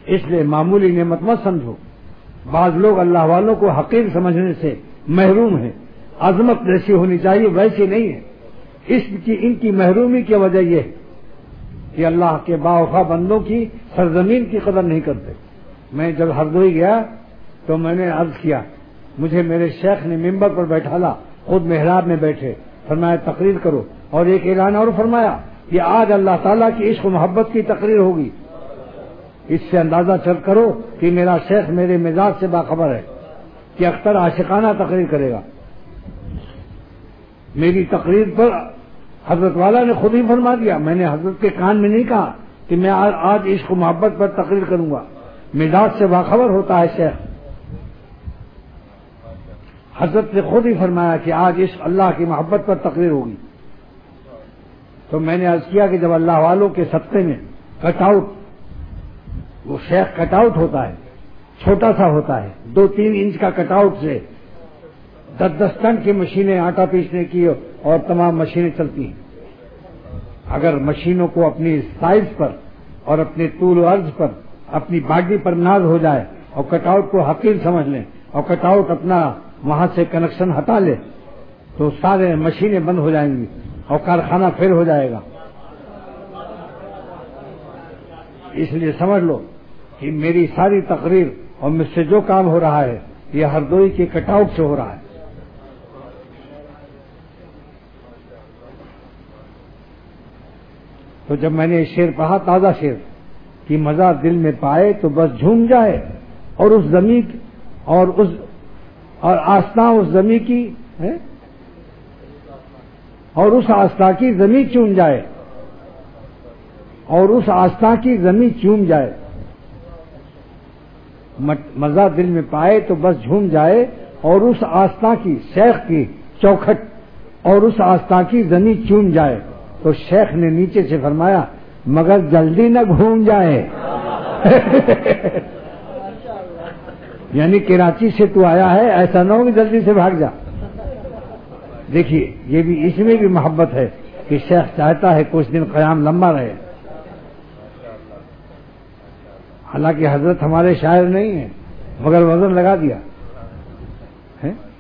اس لیے معمولی نعمت مت سمجھو. بعض لوگ اللہ والوں کو حقیر سمجھنے سے محروم ہیں. عظمت جیسی ہونی چاہیے ویسی نہیں ہے. ان کی محرومی کی وجہ یہ ہے کہ اللہ کے باوفا بندوں کی سرزمین کی قدر نہیں کرتے. میں جب ہردوئی گیا تو میں نے عرض کیا, مجھے میرے شیخ نے ممبر پر بیٹھالا, خود محراب میں بیٹھے, فرمایا تقریر کرو, اور ایک اعلان اور فرمایا کہ آج اللہ تعالیٰ کی عشق و محبت کی تقریر ہوگی. اس سے اندازہ چل کرو کہ میرا شیخ میرے مزاج سے باخبر ہے کہ اختر عاشقانہ تقریر کرے گا. میری تقریر پر حضرت والا نے خود ہی فرما دیا, میں نے حضرت کے کان میں نہیں کہا کہ میں آج عشق و محبت پر تقریر کروں گا. مزاج سے باخبر ہوتا ہے شیخ. حضرت نے خود ہی فرمایا کہ آج عشق اللہ کی محبت پر تقریر ہوگی. تو میں نے عرض کیا کہ جب اللہ والوں کے سطح میں کٹ آؤٹ, وہ شیخ کٹ آؤٹ ہوتا ہے, چھوٹا سا ہوتا ہے, 2-3 انچ کا کٹ آؤٹ سے 10-10 ٹن کی مشینیں آٹا پیسنے کی اور تمام مشینیں چلتی ہیں. اگر مشینوں کو اپنی سائز پر اور اپنے طول و عرض پر, اپنی باڈی پر ناز ہو جائے اور کٹ آؤٹ کو حقیر سمجھ لیں اور کٹ آؤٹ اپنا وہاں سے کنیکشن ہٹا لے تو سارے مشینیں بند ہو جائیں گی اور کارخانہ پھر ہو جائے گا. اس لیے سمجھ لو کہ میری ساری تقریر اور مجھ سے جو کام ہو رہا ہے یہ ہردوئی کے کٹ آؤٹ سے ہو رہا ہے. تو جب میں نے یہ شعر پڑھا, تازہ شعر, کہ مزہ دل میں پائے تو بس جھوم جائے, اور اس زمین اور آستاں اس زمین کی اور اس آستھا کی زمین چوم جائے, اور اس آستھا کی زمین چوم جائے. مزہ دل میں پائے تو بس جھوم جائے, اور اس آستھا کی شیخ کی چوکھٹ اور اس آستھا کی زمین چوم جائے. تو شیخ نے نیچے سے فرمایا مگر جلدی نہ گھوم جائے. یعنی کراچی سے تو آیا ہے, ایسا نہ ہو کہ جلدی سے بھاگ جا. دیکھیے یہ بھی, اس میں بھی محبت ہے کہ شیخ چاہتا ہے کچھ دن قیام لمبا رہے. حالانکہ حضرت ہمارے شاعر نہیں ہیں, مگر وزن لگا دیا ہے.